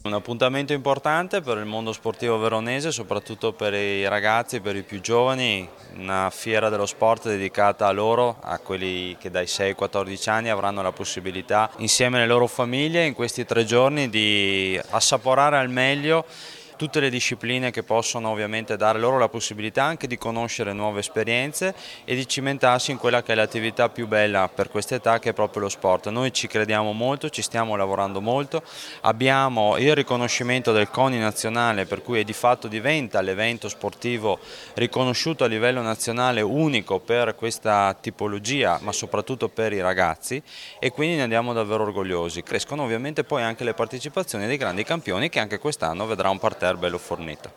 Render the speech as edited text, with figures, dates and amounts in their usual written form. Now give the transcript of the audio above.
Un appuntamento importante per il mondo sportivo veronese, soprattutto per i ragazzi, per i più giovani, una fiera dello sport dedicata a loro, a quelli che dai 6 ai 14 anni avranno la possibilità, insieme alle loro famiglie, in questi 3 giorni di assaporare al meglio tutte le discipline che possono ovviamente dare loro la possibilità anche di conoscere nuove esperienze e di cimentarsi in quella che è l'attività più bella per questa età, che è proprio lo sport. Noi ci crediamo molto, ci stiamo lavorando molto, abbiamo il riconoscimento del CONI nazionale, per cui di fatto diventa l'evento sportivo riconosciuto a livello nazionale unico per questa tipologia, ma soprattutto per i ragazzi, e quindi ne andiamo davvero orgogliosi. Crescono ovviamente poi anche le partecipazioni dei grandi campioni, che anche quest'anno vedrà un parterre bello fornito.